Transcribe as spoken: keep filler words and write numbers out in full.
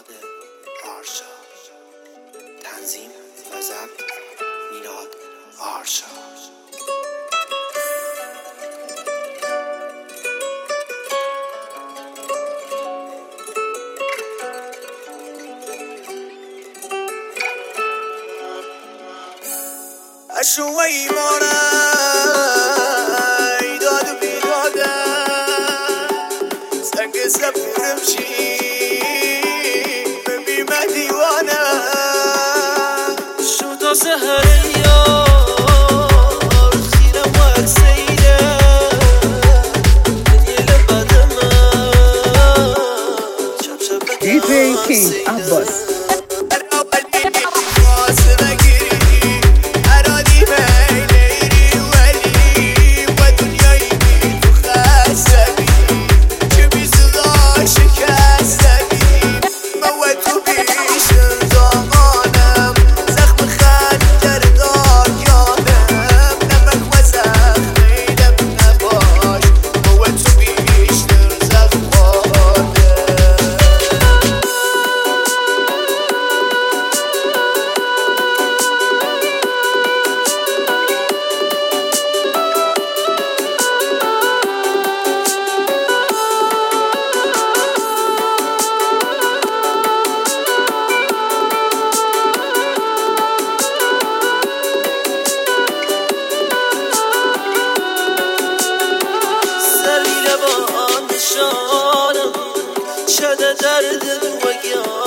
میلاد آرشا. تنظیم و ضبط میلاد آرشا. اشو ایمانه ایداد و بیداده سنگ سفیرم چی ببیمه دیوانه شو تا سهر یار خیرم ور سیده دنیل بدمه شب شب دیجی کینگ عباس. شده درد و